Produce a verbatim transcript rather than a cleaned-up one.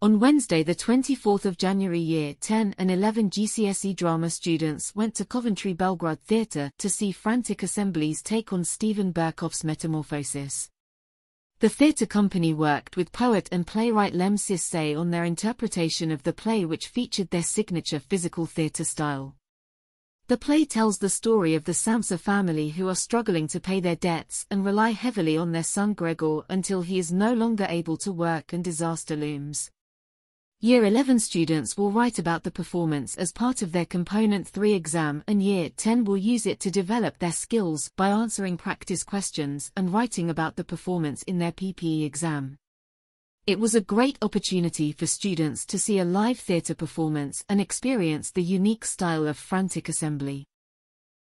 On Wednesday the twenty-fourth of January, Year ten and eleven G C S E drama students went to Coventry Belgrade Theatre to see Frantic Assembly's take on Steven Berkoff's Metamorphosis. The theatre company worked with poet and playwright Lemn Sissay on their interpretation of the play, which featured their signature physical theatre style. The play tells the story of the Samsa family, who are struggling to pay their debts and rely heavily on their son Gregor until he is no longer able to work and disaster looms. Year eleven students will write about the performance as part of their Component three exam, and Year ten will use it to develop their skills by answering practice questions and writing about the performance in their P P E exam. It was a great opportunity for students to see a live theatre performance and experience the unique style of Frantic Assembly.